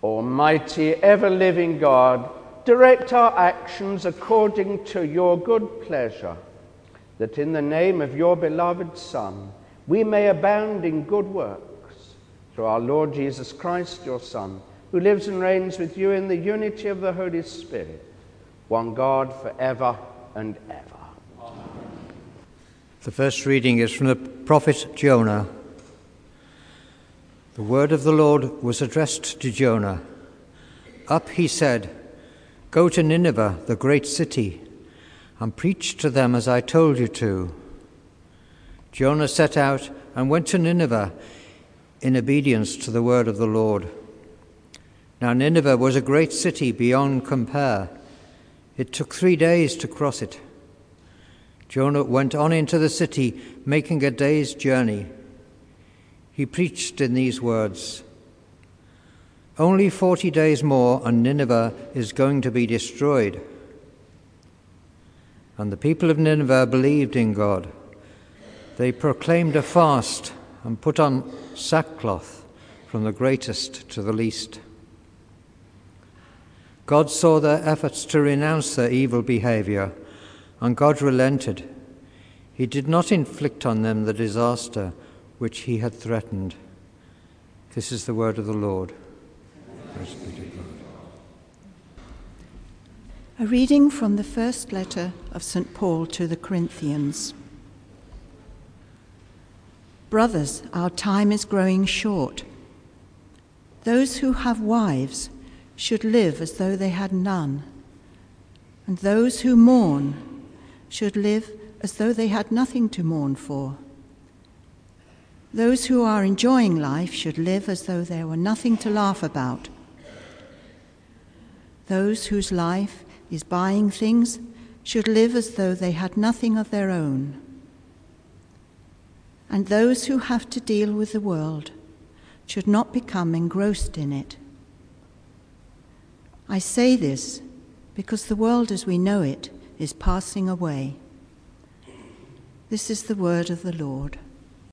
Almighty, ever-living God, direct our actions according to your good pleasure, that in the name of your beloved Son, we may abound in good works. Through our Lord Jesus Christ, your Son, who lives and reigns with you in the unity of the Holy Spirit, one God, forever and ever. Amen. The first reading is from the prophet Jonah. The word of the Lord was addressed to Jonah. Up, he said, "Go to Nineveh, the great city, and preach to them as I told you to." Jonah set out and went to Nineveh in obedience to the word of the Lord. Now Nineveh was a great city beyond compare. It took 3 days to cross it. Jonah went on into the city, making a day's journey. He preached in these words, "Only 40 days more and Nineveh is going to be destroyed." And the people of Nineveh believed in God. They proclaimed a fast and put on sackcloth from the greatest to the least. God saw their efforts to renounce their evil behavior, and God relented. He did not inflict on them the disaster which he had threatened. This is the word of the Lord. Praise be to God. A reading from the first letter of St. Paul to the Corinthians. Brothers, our time is growing short. Those who have wives should live as though they had none, and those who mourn should live as though they had nothing to mourn for. Those who are enjoying life should live as though there were nothing to laugh about. Those whose life is buying things should live as though they had nothing of their own. And those who have to deal with the world should not become engrossed in it. I say this because the world as we know it is passing away. This is the word of the Lord.